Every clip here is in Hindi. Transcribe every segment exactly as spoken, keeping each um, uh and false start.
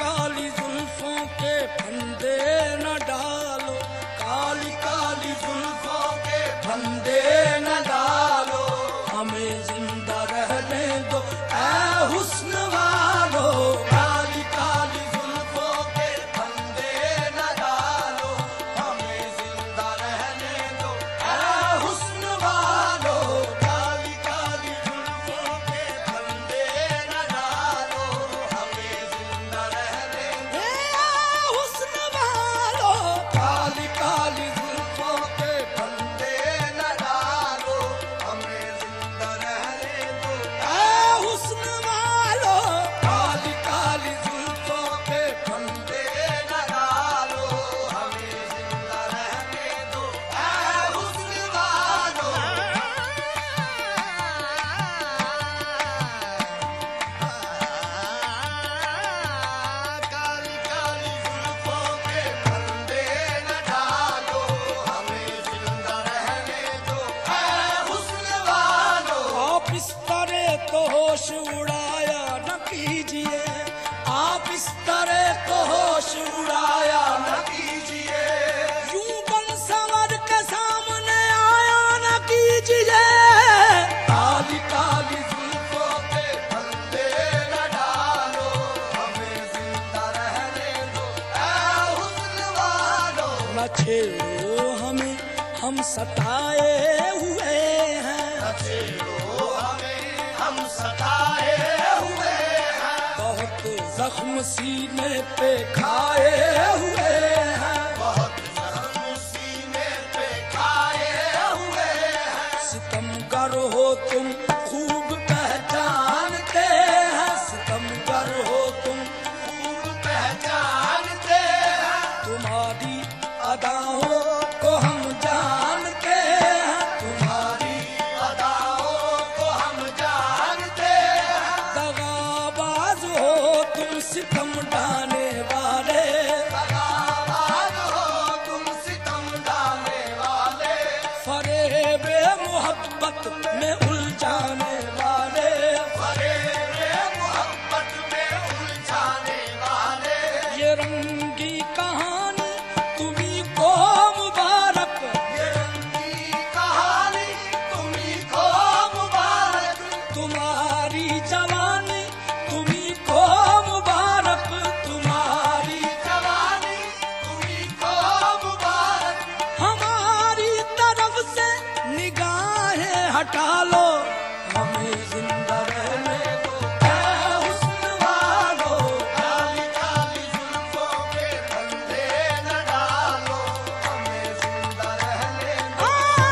काली जुल्फों के फंदे न डालो, काली काली जुल्फों के फंदे न डालो, हमें जिंदा रहने दो ऐ हुस्न वालो। काली काली जुल्फों के फंदे न डालो, हमें जिंदा रहने दो ऐ हुस्न वालो। काली काली जुल्फों के फंदे न डालो, हमें जिंदा रहने दो ऐ हुस्न वालो। काली काली जुल्फों के फंदे न डालो, हमें जिंदा रहने दो ऐ हुस्न वालो। काली काली जुल्फों के फंदे न डालो, हमें जिंदा रहने दो ऐ हुस्न वालो। काली काली जुल्फों के फंदे न डालो, हमें जिंदा रहने दो ऐ हुस्न वालो। आप इस तरह तो होश उड़ाया न कीजिए, आप इस तरह तो होश उड़ाया न कीजिए, यूं बन संवर के सामने आया न कीजिए। काली काली जुल्फों के फंदे न डालो, हमें जिंदा रहने दो ऐ हुस्न वालो। न छेड़ो हमें, हम सताए हुए हैं, न छेड़ो हमें, हम सताए हुए हैं, बहुत जख्म सीने पे खाए हुए हैं, बहुत जख्म सीने पे खाए हुए हैं। सितमगर हो तुम खूब पहचानते हैं, सितमगर हो तुम खूब पहचानते हैं, तुम्हारी अदाओं को हम जानते हैं, तुम्हारी अदाओं को हम जानते हैं। दगाबाज हो तुम सितम ढाने वाले, दगाबाज हो तुम सितम ढाने वाले, फरेबे मोहब्बत में उलझाने वाले, फरेबे मोहब्बत में उलझाने वाले। ये रंगी कहानी तुम्ही को मुबारक, ये रंगी कहानी तुम्ही को मुबारक, तुम्हारी जवानी तुम्ही को मुबारक, तुम्हारी जवानी तुम्ही को मुबारक। हमारी तरफ से निगाहें हटा लो, हमें जिंदा रहने दो ऐ हुस्न वालो। काली काली जुल्फों के फंदे न डालो, हमें जिंदा रहने दो।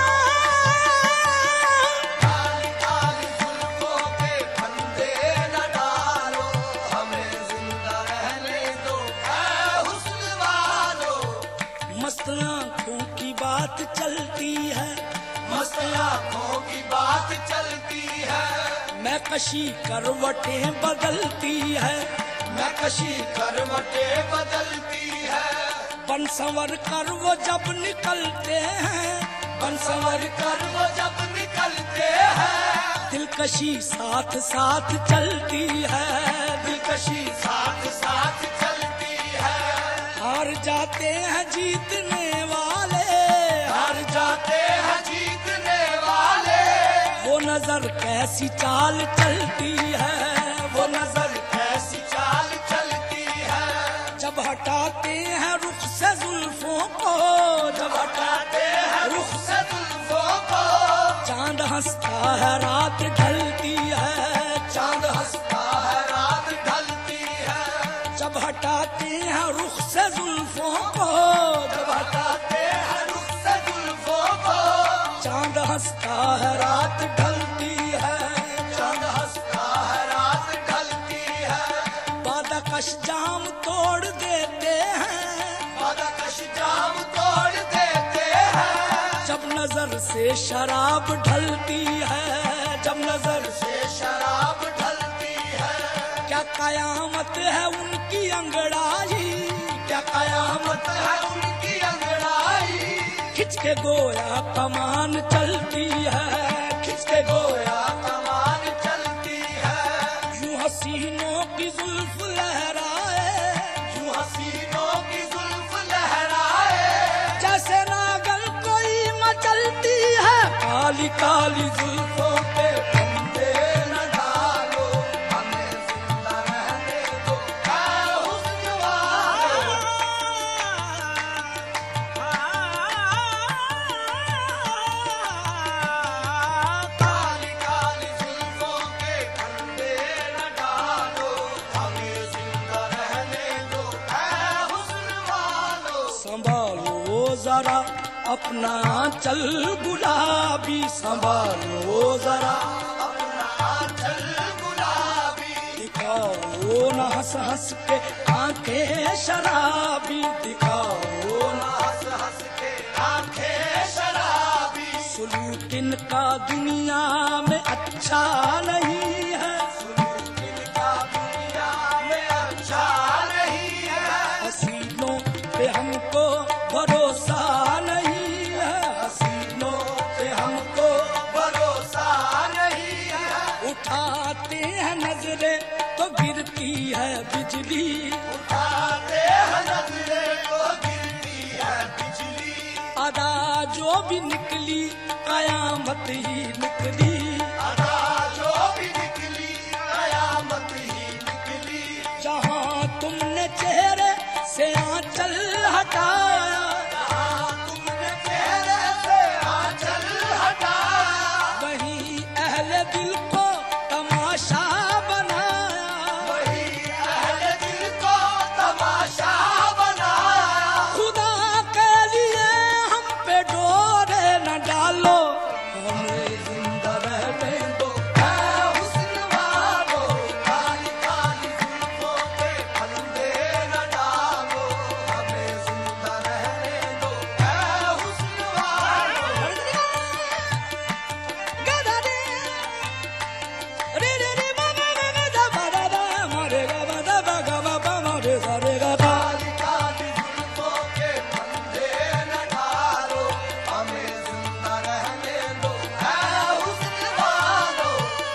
काली काली जुल्फों के फंदे न डालो, हमें जिंदा रहने दो ऐ हुस्न वालो। मस्त आंखों की बात चलती है, मस्त आंखों की बात चलती है, मैं कशी करवटें बदलती है, मैं कशी करवटें बदलती है। बन संवर कर वो जब निकलते हैं, बन संवर कर वो जब निकलते हैं, दिलकशी साथ साथ चलती है, दिलकशी साथ साथ चलती है। हार जाते हैं जीतने वाले, हार जाते हैं जीतने वाले, वो नजर कैसी चाल चलती है, वो नजर कैसी चाल चलती है। जब हटाते हैं रुख से जुल्फों को, जब हटाते हैं रुख से जुल्फों को, चांद हंसता है रात ढलती है, चांद हंसता है रात ढलती है। जब हटाते हैं रुख से जुल्फों को, जब हटाते हैं रुख से जुल्फों को, चांद हंसता है रात ढलती है, चांद हंसता है रात ढलती है। बादकश जाम तोड़ देते हैं, बादकश जाम तोड़ देते हैं, जब नजर से शराब ढलती है, जब नजर से शराब ढलती है। क्या कयामत है उनकी अंगड़ाई, क्या कयामत है उनकी अंगड़ाई, खिंच के गोया कमान चलती है, खिंच के गोया कमान चलती है। यूं हसीनों की जुल्फ लहराए, काली जुल्फों के फंदे न डालो, हमें जिंदा रहने दो ऐ हुस्न वालो। काली काली जुल्फों के फंदे न डालो, हमें जिंदा रहने दो ऐ हुस्न वालो। संभालो जरा अपना चल गुलाबी, संभालो जरा अपना चल गुलाबी। दिखाओ न हंस हंस के आंखें शराबी, दिखाओ न हंस हंस के आंखें शराबी। सुलूक इनका दुनिया में अच्छा नहीं है, सुलूक इनका दुनिया में अच्छा नहीं है। हसीनों पे हमको भरोसा नहीं है, हसीनों पे हमको भरोसा नहीं है। उठाते हैं नजरें तो गिरती है बिजली, उठाते हैं नजरें तो गिरती है बिजली। अदा जो भी निकली कयामत ही निकली, अदा जो भी निकली कयामत ही निकली। जहाँ तुमने चेहरे से आंचल हटाया, जहाँ तुमने चेहरे से आंचल हटाया, वहीं अहले दिल को तमाशा बनाया, वहीं अहले दिल को तमाशा बनाया। खुदा के लिए हम पे डोरे न डालो, हमें जिंदा रहने दो ऐ हुस्न वालो। काली काली जुल्फों के फंदे न डालो, हमें जिंदा रहने दो ऐ हुस्न वालो। गदा रे रे रे रे मा मा मा मा दा बा दा दा मा रे गा बा दा बा गा बा बा मा रे सा रे गा बा। काली काली जुल्फों के फंदे न डालो, हमें जिंदा रहने दो ऐ हुस्न वालो।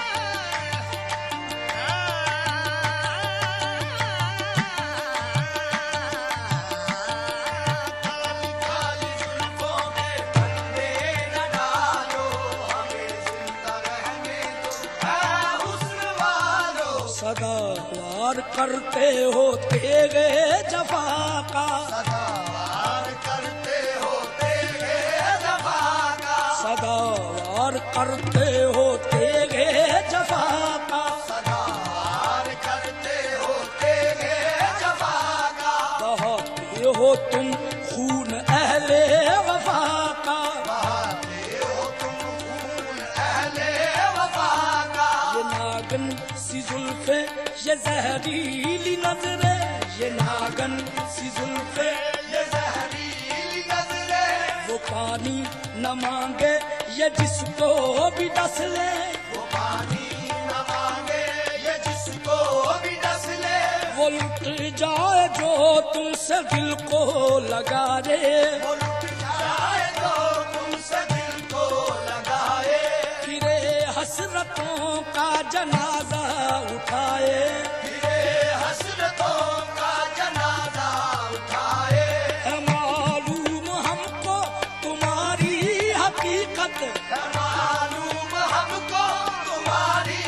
काली काली जुल्फों के फंदे न डालो, हमें जिंदा रहने दो ऐ हुस्न वालो। सदा वार करते हो तेरे जफा का, सदा वार करते हो तेरे जफा का, सदा वार करते हो तेरे जफा का, सदा वार करते हो तेरे जफा का। बहाते हो तुम खून अहले वफा का, बहाते हो तुम खून अहले वफा का। ये नागन सी जुल्फे ये जहरीली नजरे, ये नागन सी जुल्फे ये जहरीली नजरे। वो पानी न मांगे ये जिसको भी डस ले, वो पानी न मांगे ये जिसको भी डस ले। वो लुट जाए जो तुमसे दिल को लगा रे, वो लुट जाए जो तुमसे दिल को लगाए। फिरे हसरतों का जनाजा उठाए, फिरे हसरतों का जनाजा उठाए। है मालूम हमको तुम्हारी हकीकत, है मालूम हमको तुम्हारी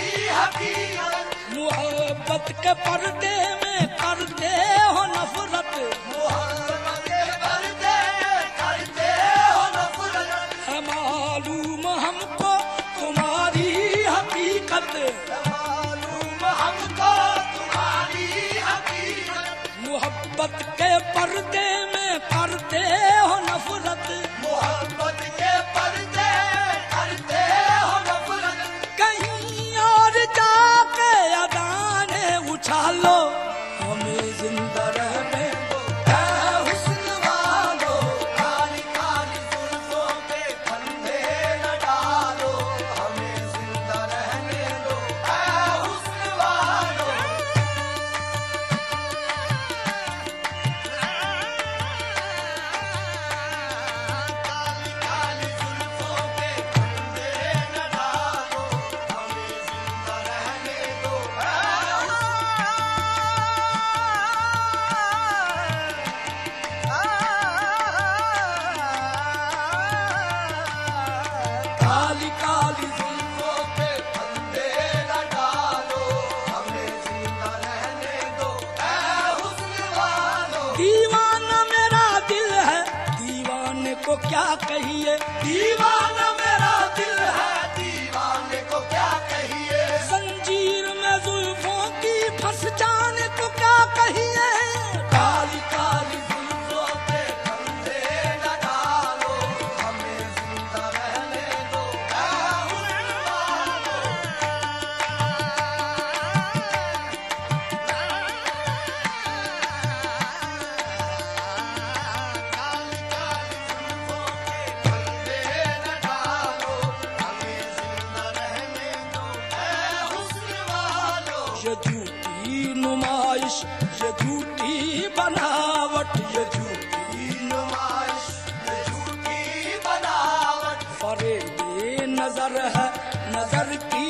हकीकत। मोहब्बत के पर्दे में करते हो नफरत, मोहब्बत के पर्दे में करते हो नफरत। है मालूम हमको तुम्हारी हकीकत, है मालूम हमको तुम्हारी हकीकत। मोहब्बत के पर्दे में करते हो नफरत, मोहब्बत के पर्दे में करते हो नफरत। कहीं और जाके अदाने उछालो, हमें जिंदा रहने दो ऐ हुस्न वालो। काली काली जुल्फों के फंदे न डालो, हमें जिंदा रहने दो ऐ हुस्न वालो। दीवाना मेरा दिल है, दीवाने को क्या कहिए, दीवाना मेरा दिल है, दीवाने को क्या कहिए। जंजीर में जुल्फों की फंस जाने को क्या कहिए। काली काली जुल्फों के फंदे न डालो, हमें जिंदा रहने दो ऐ हुस्न वालो। काली काली जुल्फों के फंदे न डालो, हमें जिंदा रहने दो ऐ हुस्न वालो। ये झूठी नुमाइश, ये झूठी बनावट, ये झूठी नुमाइश, ये झूठी बनावट, फरेबे नजर है, नजर की